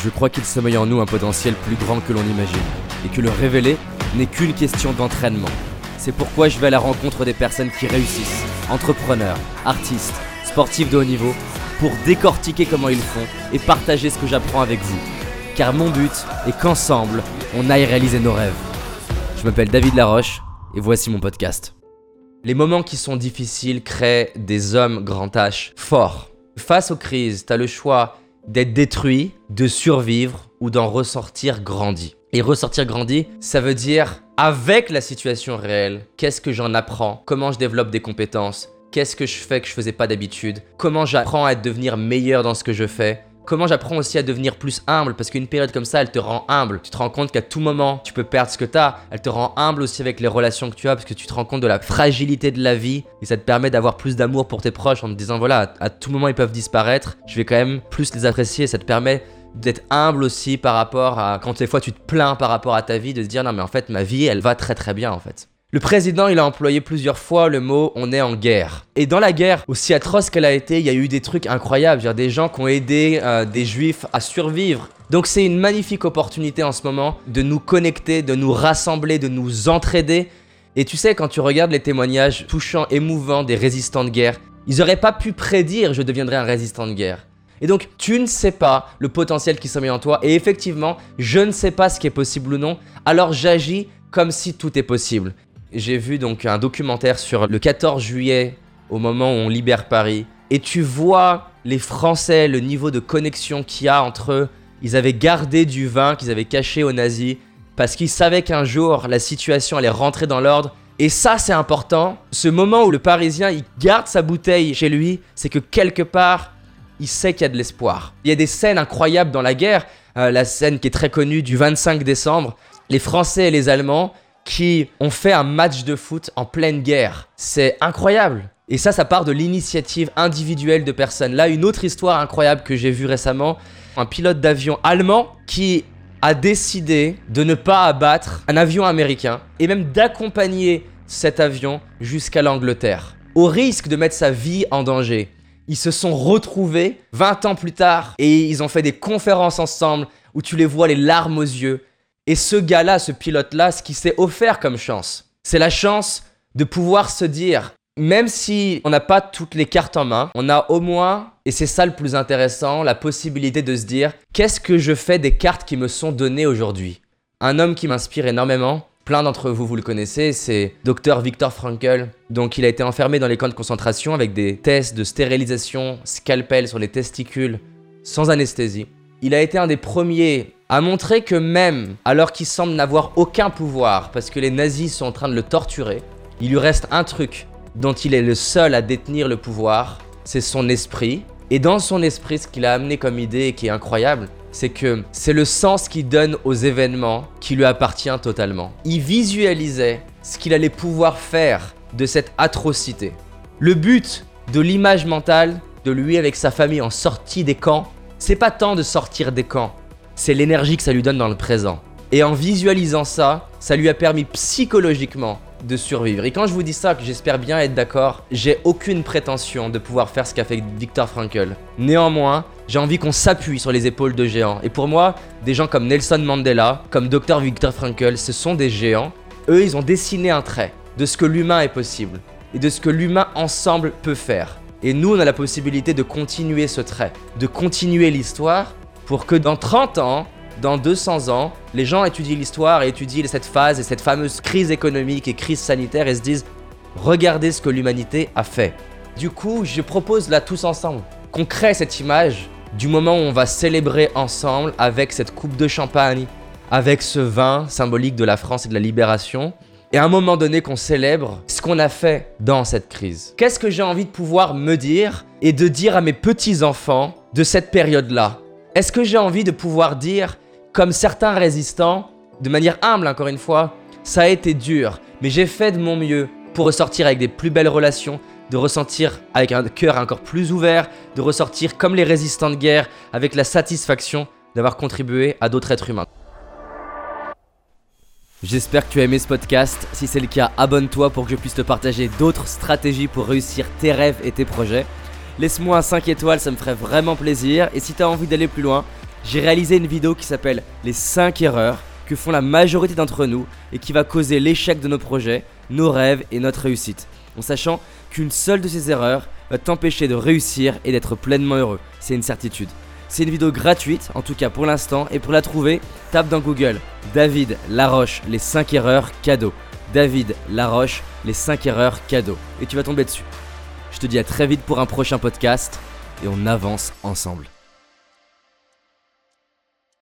Je crois qu'il sommeille en nous un potentiel plus grand que l'on imagine, et que le révéler n'est qu'une question d'entraînement. C'est pourquoi je vais à la rencontre des personnes qui réussissent, entrepreneurs, artistes, sportifs de haut niveau, pour décortiquer comment ils font et partager ce que j'apprends avec vous. Car mon but est qu'ensemble, on aille réaliser nos rêves. Je m'appelle David Laroche, et voici mon podcast. Les moments qui sont difficiles créent des hommes grand H forts. Face aux crises, t'as le choix d'être détruit, de survivre ou d'en ressortir grandi. Et ressortir grandi, ça veut dire avec la situation réelle, qu'est-ce que j'en apprends, comment je développe des compétences, qu'est-ce que je fais que je faisais pas d'habitude, comment j'apprends à devenir meilleur dans ce que je fais, comment j'apprends aussi à devenir plus humble, parce qu'une période comme ça, elle te rend humble. Tu te rends compte qu'à tout moment, tu peux perdre ce que tu as. Elle te rend humble aussi avec les relations que tu as, parce que tu te rends compte de la fragilité de la vie. Et ça te permet d'avoir plus d'amour pour tes proches en te disant, voilà, à tout moment, ils peuvent disparaître. Je vais quand même plus les apprécier. Ça te permet d'être humble aussi par rapport à quand des fois tu te plains par rapport à ta vie, de se dire, non mais en fait, ma vie, elle va très très bien en fait. Le président, il a employé plusieurs fois le mot « on est en guerre ». Et dans la guerre, aussi atroce qu'elle a été, il y a eu des trucs incroyables. Il y a des gens qui ont aidé des juifs à survivre. Donc c'est une magnifique opportunité en ce moment de nous connecter, de nous rassembler, de nous entraider. Et tu sais, quand tu regardes les témoignages touchants, émouvants des résistants de guerre, ils n'auraient pas pu prédire « je deviendrai un résistant de guerre ». Et donc, tu ne sais pas le potentiel qui sommeille en toi. Et effectivement, je ne sais pas ce qui est possible ou non. Alors j'agis comme si tout est possible. J'ai vu donc un documentaire sur le 14 juillet, au moment où on libère Paris. Et tu vois les Français, le niveau de connexion qu'il y a entre eux. Ils avaient gardé du vin qu'ils avaient caché aux nazis parce qu'ils savaient qu'un jour, la situation allait rentrer dans l'ordre. Et ça, c'est important. Ce moment où le Parisien, il garde sa bouteille chez lui, c'est que quelque part, il sait qu'il y a de l'espoir. Il y a des scènes incroyables dans la guerre. La scène qui est très connue du 25 décembre. Les Français et les Allemands qui ont fait un match de foot en pleine guerre. C'est incroyable. Et ça part de l'initiative individuelle de personnes. Là, une autre histoire incroyable que j'ai vue récemment. Un pilote d'avion allemand qui a décidé de ne pas abattre un avion américain et même d'accompagner cet avion jusqu'à l'Angleterre, au risque de mettre sa vie en danger. Ils se sont retrouvés 20 ans plus tard et ils ont fait des conférences ensemble où tu les vois les larmes aux yeux. Et ce gars-là, ce pilote-là, ce qui s'est offert comme chance, c'est la chance de pouvoir se dire, même si on n'a pas toutes les cartes en main, on a au moins, et c'est ça le plus intéressant, la possibilité de se dire, qu'est-ce que je fais des cartes qui me sont données aujourd'hui ? Un homme qui m'inspire énormément, plein d'entre vous, vous le connaissez, c'est Dr Viktor Frankl. Donc il a été enfermé dans les camps de concentration avec des tests de stérilisation, scalpel sur les testicules, sans anesthésie. Il a été un des premiers à montrer que même alors qu'il semble n'avoir aucun pouvoir parce que les nazis sont en train de le torturer, il lui reste un truc dont il est le seul à détenir le pouvoir, c'est son esprit. Et dans son esprit, ce qu'il a amené comme idée et qui est incroyable, c'est que c'est le sens qu'il donne aux événements qui lui appartient totalement. Il visualisait ce qu'il allait pouvoir faire de cette atrocité. Le but de l'image mentale de lui avec sa famille en sortie des camps, c'est pas tant de sortir des camps, c'est l'énergie que ça lui donne dans le présent. Et en visualisant ça, ça lui a permis psychologiquement de survivre. Et quand je vous dis ça, que j'espère bien être d'accord, j'ai aucune prétention de pouvoir faire ce qu'a fait Viktor Frankl. Néanmoins, j'ai envie qu'on s'appuie sur les épaules de géants. Et pour moi, des gens comme Nelson Mandela, comme Dr Viktor Frankl, ce sont des géants. Eux, ils ont dessiné un trait de ce que l'humain est possible et de ce que l'humain ensemble peut faire. Et nous, on a la possibilité de continuer ce trait, de continuer l'histoire pour que dans 30 ans, dans 200 ans, les gens étudient l'histoire et étudient cette phase et cette fameuse crise économique et crise sanitaire et se disent « Regardez ce que l'humanité a fait ». Du coup, je propose là tous ensemble qu'on crée cette image du moment où on va célébrer ensemble avec cette coupe de champagne, avec ce vin symbolique de la France et de la libération. Et à un moment donné, qu'on célèbre ce qu'on a fait dans cette crise. Qu'est-ce que j'ai envie de pouvoir me dire et de dire à mes petits-enfants de cette période-là ? Est-ce que j'ai envie de pouvoir dire, comme certains résistants, de manière humble encore une fois, ça a été dur, mais j'ai fait de mon mieux pour ressortir avec des plus belles relations, de ressentir avec un cœur encore plus ouvert, de ressortir comme les résistants de guerre, avec la satisfaction d'avoir contribué à d'autres êtres humains. J'espère que tu as aimé ce podcast. Si c'est le cas, abonne-toi pour que je puisse te partager d'autres stratégies pour réussir tes rêves et tes projets. Laisse-moi un 5 étoiles, ça me ferait vraiment plaisir. Et si tu as envie d'aller plus loin, j'ai réalisé une vidéo qui s'appelle « Les 5 erreurs que font la majorité d'entre nous et qui va causer l'échec de nos projets, nos rêves et notre réussite. En sachant qu'une seule de ces erreurs va t'empêcher de réussir et d'être pleinement heureux. C'est une certitude. C'est une vidéo gratuite, en tout cas pour l'instant, et pour la trouver, tape dans Google David Laroche, les 5 erreurs cadeaux. David Laroche, les 5 erreurs cadeaux. Et tu vas tomber dessus. Je te dis à très vite pour un prochain podcast et on avance ensemble.